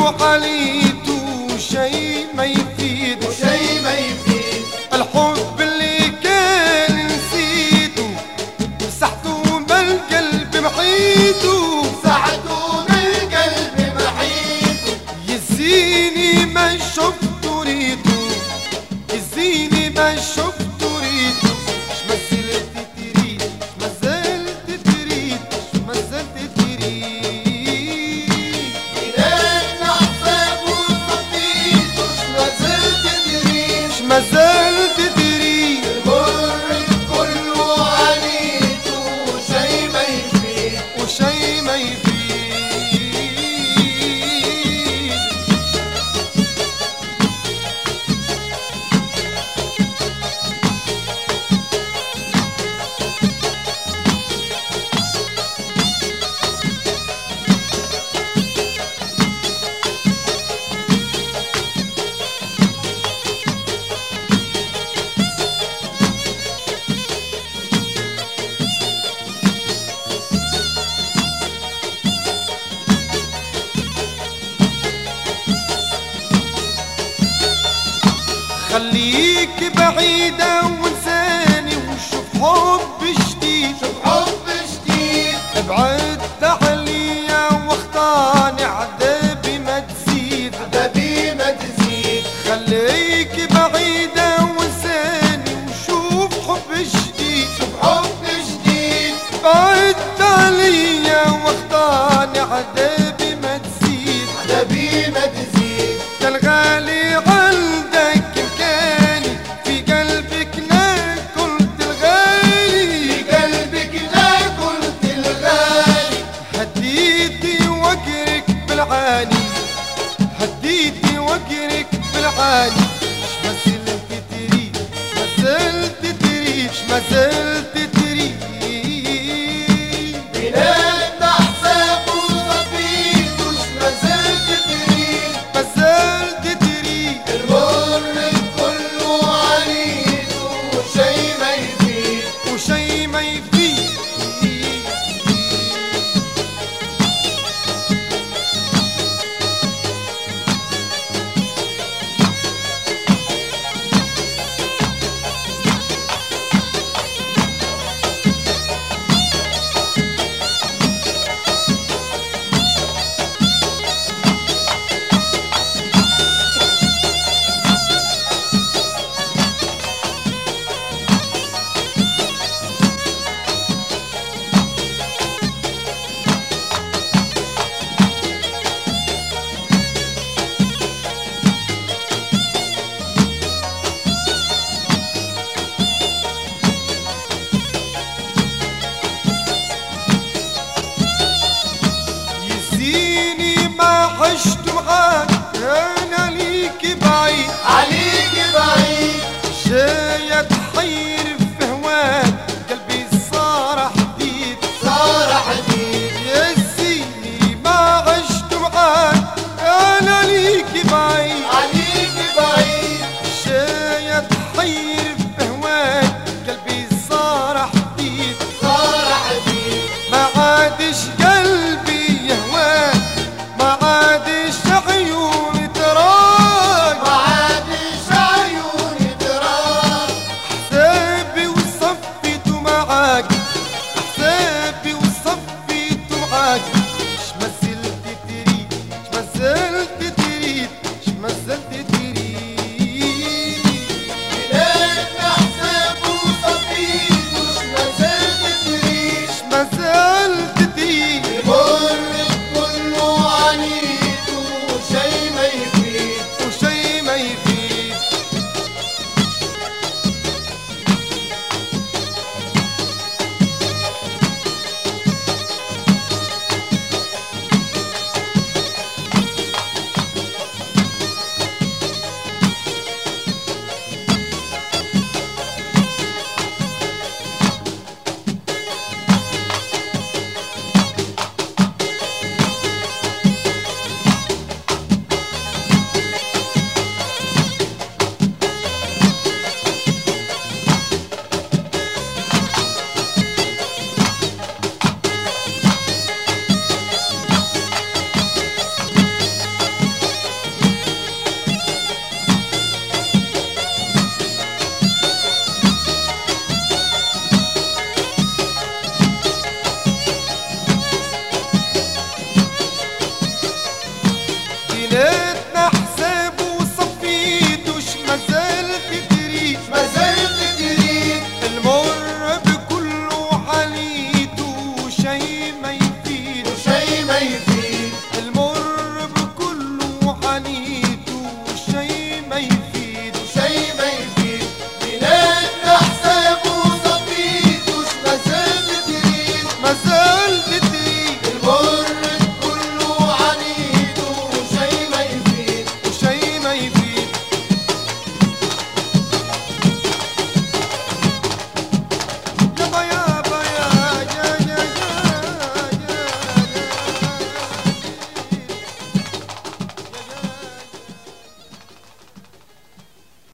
وعليت وشي ما يفيد وشي ما يفيد. الحب اللي كان نسيته مسحته بالقلب محيته مسحته بالقلب محيته. يزيني ما شفت ريته يزيني ما شفت ريته ما زلت تريد ما زلت تريد ما زلت تريد ما زلت تريد المر كله عليته وشي ما يفيد. وشي ما يفيد خليك بعيدة وانساني وشوف حب جديد. شوف حب جديد. ابعد عليا واخطاني عذابي ما تزيد. عذابي ما تزيد. خليك بعيدة وانساني وشوف حب جديد. شوف حب جديد. ابعد عليا واخطاني عذابي ما تزيد. عذابي ما تزيد. يا الغالي عندك مكاني في قلبك لا كنت الغالي. في قلبك لا كنت الغالي. هديتي وقرك بالعاني هديتي وقرك بالعاني ما زلت تريد ما زلت تريد ما زلت تريد بلاد حساب وصفيت ما زلت تريد. ما زلت تريد المر كله عليته وشي ما يفيد. وشي ما يفيد يزيني ما عشت معاك انا ليك بعيد. عليك بعيد. جاي اتحير في هواك قلبي صار حديد. صار حديد. يزيني ما عشت معاك انا ليك بعيد. عليك بعيد. جاي اتحير في هواك قلبي صار حديد. صار حديد. ما عادش قلبي يهواك ما عادش عيوني تراك. ما عادش عيوني تراك. حسابي وصفيته معاك حسابي وصفيته معاك ما زلت تريد ما زلت تريد ما زلت تريد بلادنا حساب وصفيت ما زلت تريد. ما زلت تريد المر كله عليته ليل